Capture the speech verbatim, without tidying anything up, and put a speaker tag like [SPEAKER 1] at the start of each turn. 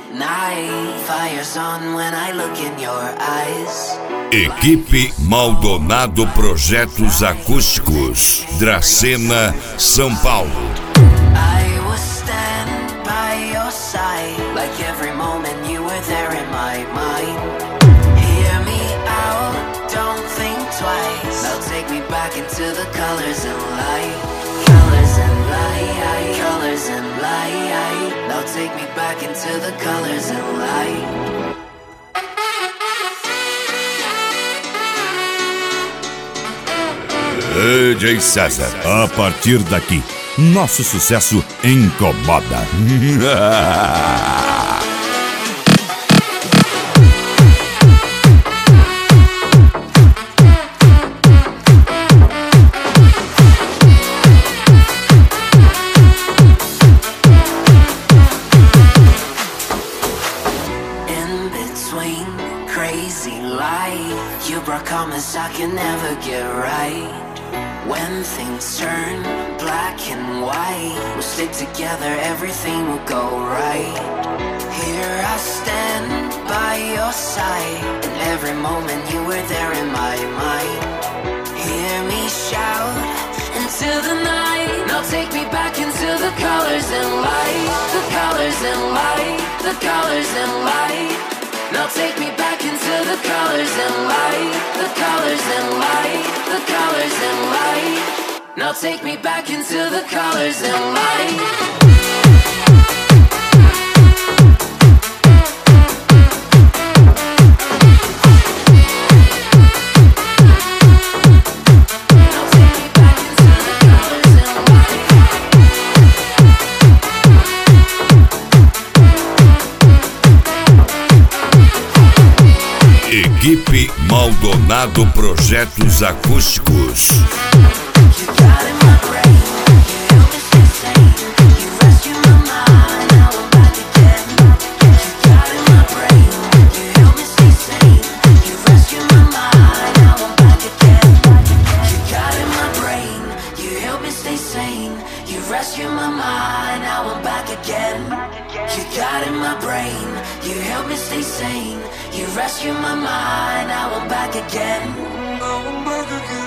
[SPEAKER 1] night. Fire's on when I look in your eyes.
[SPEAKER 2] Equipe Maldonado Projetos Acústicos, Dracena, São Paulo.
[SPEAKER 1] I will stand by your side, like every moment you were there in my mind. Hear me out, don't think twice. Now take me back into the colors and light. Colors and light, colors and light. Now take me back into the colors and light.
[SPEAKER 3] D J César, a partir daqui, nosso sucesso incomoda.
[SPEAKER 1] In between crazy life, you brought comments I can never get right. When things turn black and white, we'll stick together, everything will go right. Here I stand by your side, and every moment you were there in my mind. Hear me shout into the night. Now take me back into the colors and light. The colors and light, the colors and light. Now take me back into the colors and light. The colors and light, the colors and light. Now take me back into the colors and light.
[SPEAKER 2] Equipe Maldonado Projetos Acústicos.
[SPEAKER 1] Rescue my mind, now I'm back again. You got in my brain, you help me stay sane. You rescue my mind, now I'm back again. Now I'm back again.